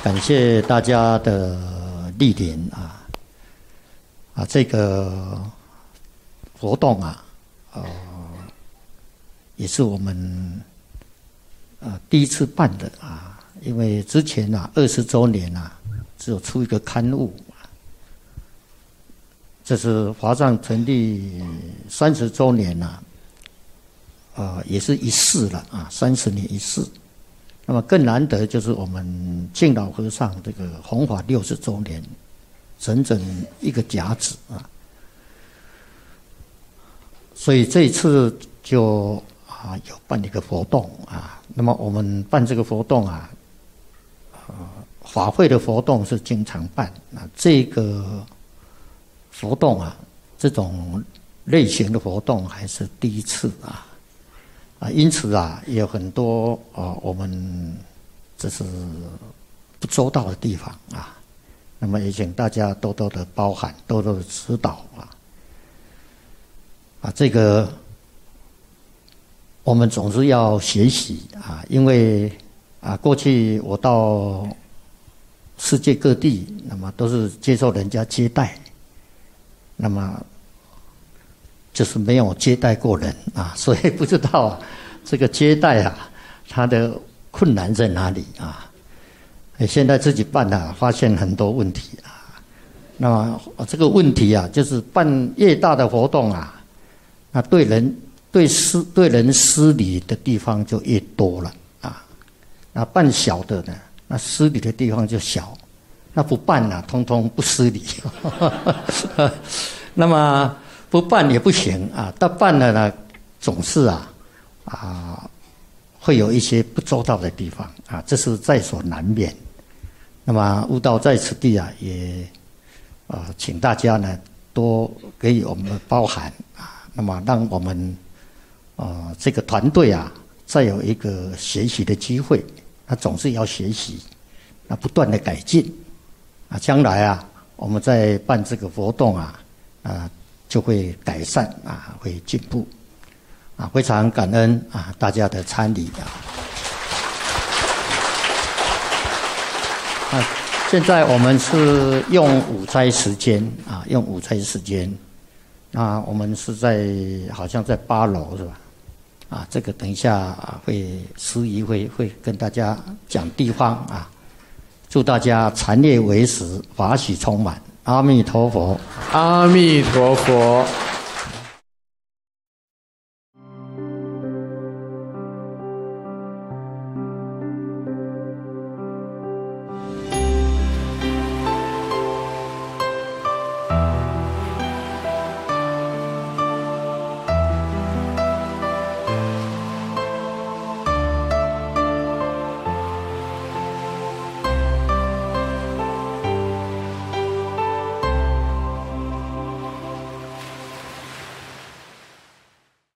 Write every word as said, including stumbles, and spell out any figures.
感谢大家的莅临啊啊，这个活动啊，呃，也是我们呃第一次办的啊，因为之前啊二十周年啊，只有出一个刊物。这是华藏成立三十周年呐、啊，呃，也是一世了啊，三十年一世。那么更难得就是我们敬老和尚这个弘法六十周年，整整一个甲子啊。所以这一次就啊有办一个活动啊。那么我们办这个活动啊，呃，法会的活动是经常办啊，这个。活动啊，这种类型的活动还是第一次啊，啊，因此啊，也有很多啊，我们这是不周到的地方啊，那么也请大家多多的包涵，多多的指导啊，啊，这个我们总是要学习啊，因为啊，过去我到世界各地，那么都是接受人家接待。那么就是没有接待过人啊，所以不知道、啊、这个接待啊，它的困难在哪里啊？现在自己办啊，发现很多问题啊。那么这个问题啊，就是办越大的活动啊，那对人对施对人施礼的地方就越多了啊。那办小的呢，那施礼的地方就小。那不办啊，通通不施礼。那么不办也不行啊，但办了呢，总是啊啊会有一些不周到的地方啊，这是在所难免。那么悟道在此地啊，也啊、呃、请大家呢多给予我们的包涵啊，那么让我们啊、呃、这个团队啊再有一个学习的机会，那总是要学习，那不断的改进。啊，将来啊，我们在办这个活动啊，啊，就会改善啊，会进步，啊，非常感恩啊大家的参与啊。啊，现在我们是用午斋时间啊，用午斋时间，那我们是在好像在八楼是吧？啊，这个等一下啊会司仪会会跟大家讲地方啊。祝大家禅悦为实，法喜充满。阿弥陀佛， 阿弥陀佛。